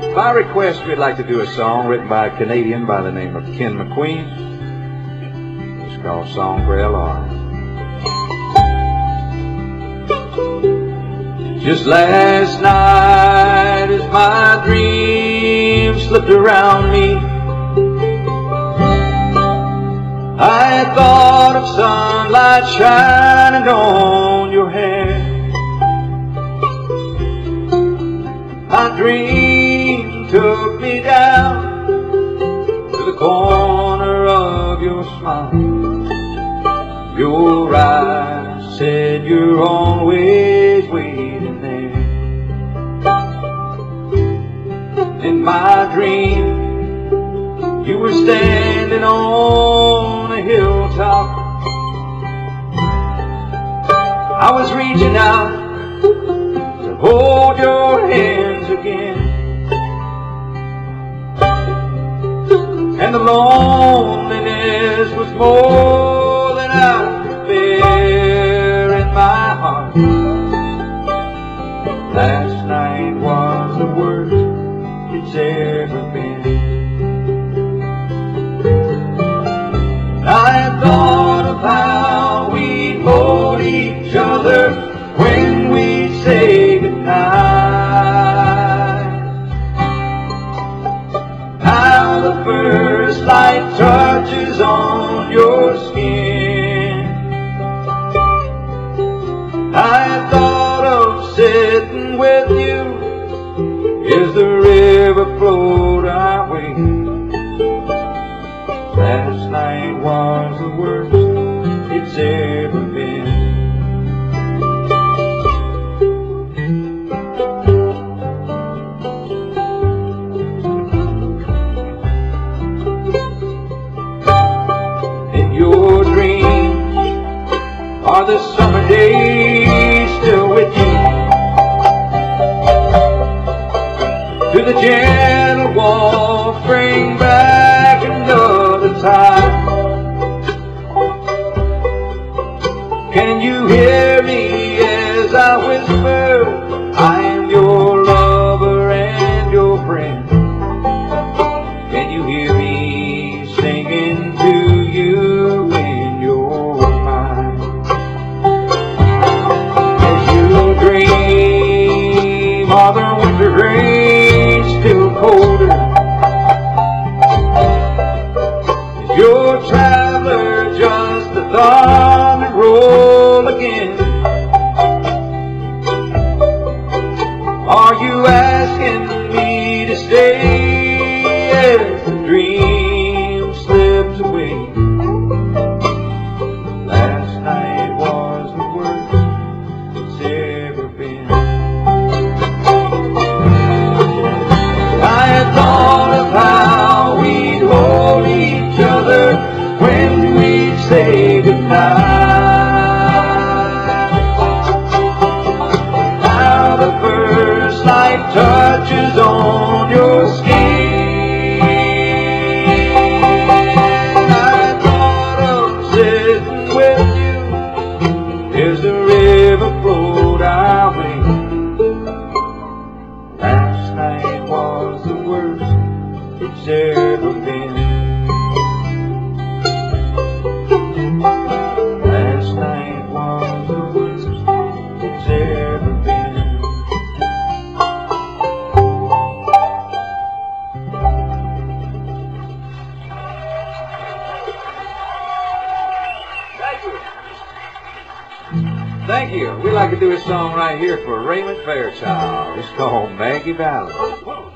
By request, we'd like to do a song written by a Canadian by the name of Ken McQueen. It's called Song for L.R. Just last night as my dreams slipped around me, I thought of sunlight shining on your hair. My dream took me down to the corner of your smile. Your eyes said you're always waiting there. In my dream, you were standing on a hilltop. I was reaching out to hold your hands again, and the loneliness was more than I could bear in my heart. Last night was the worst it's ever been. I thought of how we'd hold each other when we say goodnight, how the first light touches on your skin. I thought of sitting with you as the river flowed our way. Last night was the worst it's ever been. In your dreams, are the summer days still with you? Do the gentle walks bring back another time? Can you hear me as I whisper, I am your lover and your friend? Can you hear me singing to you in your mind? As you dream, are the winter rains still colder? Is your traveler just a thought and roll again? Are you asking me to stay as the dream slips away? Last night was the worst it's ever been. I thought of how we'd hold each other when we'd say goodnight, how the first light touches on your skin. I thought of sitting with you as the river flowed our way. Last night was the worst it's ever been. Last night was the worst it's ever been. Thank you. We'd like to do a song right here for Raymond Fairchild. It's called Maggie Valley.